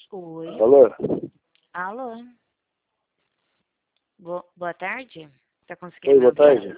Oi. Alô? Alô. Boa tarde. Tá conseguindo Oi, me boa ouvir? tarde.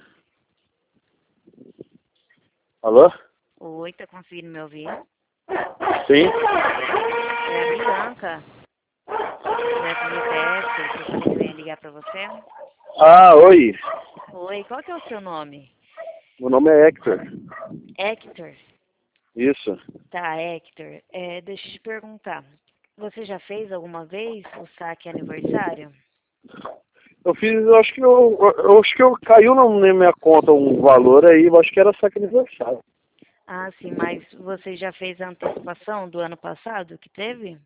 Alô? Oi, tá conseguindo me ouvir? Sim? É a Bianca, do FGTS, que eu falei que eu ia ligar pra você. Ah, oi. Oi, qual que é o seu nome? Meu nome é Hector. Hector. Isso. Tá, Hector. Deixa eu te perguntar. Você já fez alguma vez o saque aniversário? Eu fiz, eu acho que eu caiu na minha conta um valor aí, eu acho que era saque aniversário. Ah, sim, mas você já fez a antecipação do ano passado que teve?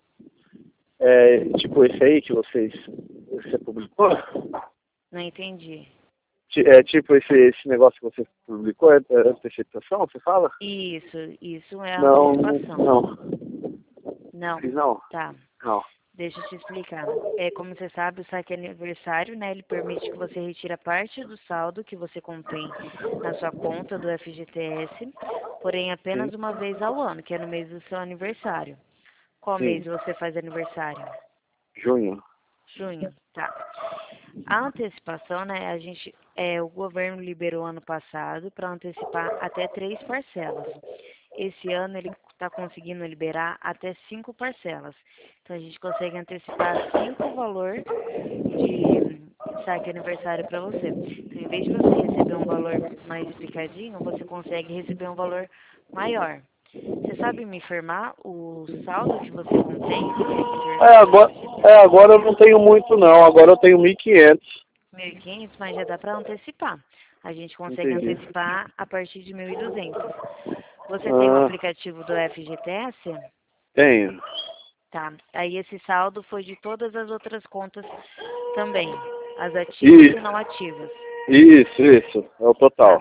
É, tipo esse aí que você publicou? Não entendi. É tipo esse negócio que você publicou, é antecipação, você fala? Isso é a Não, antecipação. não. Não, Fiz não? tá. Não. Deixa eu te explicar. Como você sabe, o saque aniversário, né, ele permite que você retire parte do saldo que você contém na sua conta do FGTS, porém Sim, apenas uma vez ao ano, que é no mês do seu aniversário. Qual mês sim. você faz aniversário? Junho. Junho, tá. A antecipação, né, o governo liberou ano passado para antecipar até 3 parcelas. Esse ano ele está conseguindo liberar até 5 parcelas. Então a gente consegue antecipar 5 valor de saque aniversário para você. Então, em vez de você receber um valor mais picadinho, você consegue receber um valor maior. Você sabe me informar o saldo que você contém, Hector, no É, seu agora, FGTS? agora eu não tenho muito não, agora eu tenho 1.500. 1.500, mas já dá para antecipar. A gente consegue Entendi. antecipar a partir de 1.200. Você tem o Ah, aplicativo do FGTS? tenho. Tá. Aí esse saldo foi de todas as outras contas também, as ativas E, e não ativas. isso, é o total. Tá.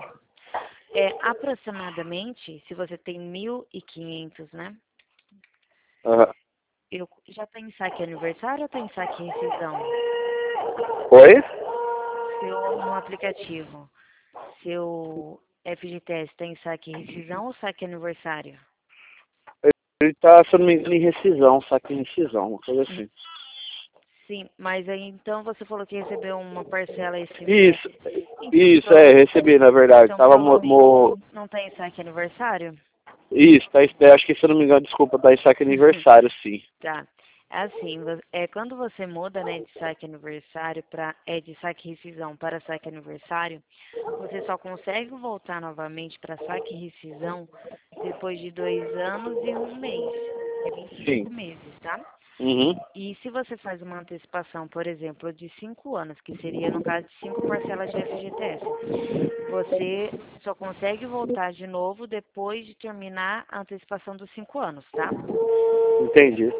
Aproximadamente, se você tem 1.500, né? Aham. Já tem saque aniversário ou tem saque rescisão? Oi? No aplicativo, seu FGTS tem saque rescisão ou saque aniversário? Ele tá, se eu não me engano, em rescisão, saque em rescisão, uma coisa assim. Sim, mas aí então você falou que recebeu uma parcela esse mês. Isso, isso, Então, recebi, na verdade. então Tava, provavelmente não tem saque aniversário? isso, acho que, se eu não me engano, desculpa, tá em saque aniversário, sim. Tá. É assim, quando você muda, né, de saque aniversário de saque rescisão para saque aniversário, você só consegue voltar novamente para saque rescisão depois de 2 anos e 1 mês. É vinte e Sim. cinco meses, tá? Uhum. E se você faz uma antecipação, por exemplo, de 5 anos, que seria no caso de 5 parcelas de FGTS, você só consegue voltar de novo depois de terminar a antecipação dos 5 anos, tá? Entendi.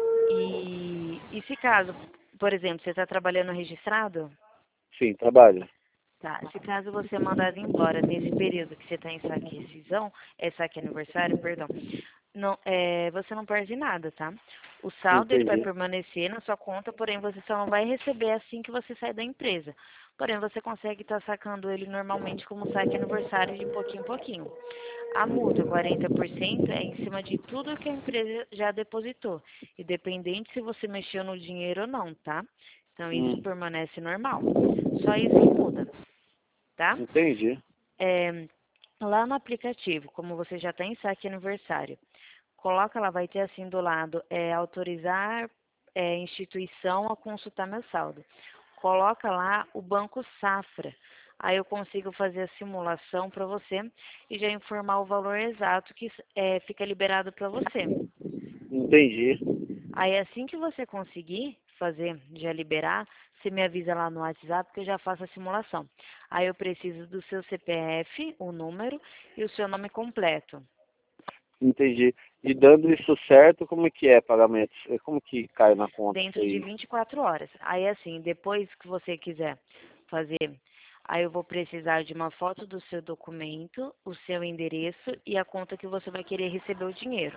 E se caso, por exemplo, você está trabalhando registrado, Sim, trabalho. tá? Se caso você é mandado embora nesse período que você está em saque rescisão, saque aniversário, perdão, não, você não perde nada, tá? O saldo ele vai Entendi. permanecer na sua conta, porém você só não vai receber assim que você sair da empresa. Porém, você consegue estar sacando ele normalmente como saque aniversário de pouquinho em pouquinho. A multa, 40%, é em cima de tudo que a empresa já depositou, independente se você mexeu no dinheiro ou não, tá? Então, isso Hum, permanece normal. Só isso que muda, tá? entendi. É, lá no aplicativo, como você já tem saque aniversário, coloca lá, vai ter assim do lado, autorizar instituição a consultar meu saldo. Coloca lá o Banco Safra. Aí eu consigo fazer a simulação para você e já informar o valor exato que fica liberado para você. Entendi. Aí assim que você conseguir fazer, já liberar, você me avisa lá no WhatsApp que eu já faço a simulação. Aí eu preciso do seu CPF, o número e o seu nome completo. Entendi. E dando isso certo, como é que é pagamento? Como que cai na conta isso Dentro de aí? 24 horas. Aí assim, depois que você quiser fazer, aí eu vou precisar de uma foto do seu documento, o seu endereço e a conta que você vai querer receber o dinheiro.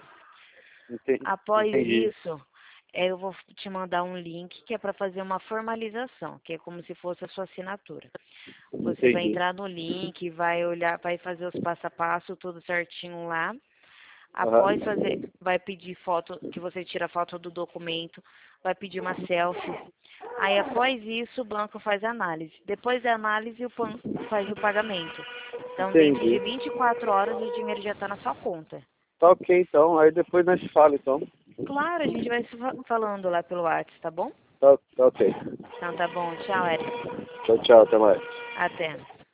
Após Entendi. isso, eu vou te mandar um link que é para fazer uma formalização, que é como se fosse a sua assinatura. Você vai Entendi. entrar no link, vai olhar, vai fazer os passo a passo tudo certinho lá. Após fazer, vai pedir foto, que você tira foto do documento, vai pedir uma selfie. Aí após isso o banco faz a análise. Depois da análise o banco faz o pagamento. Então dentro de Entendi. 24 horas o dinheiro já está na sua conta. Tá ok, então. Aí depois nós se fala, então. Claro, a gente vai se falando lá pelo WhatsApp, tá bom? Tá ok. Então tá bom, tchau, Eric. Tchau, tchau. Até mais. Até.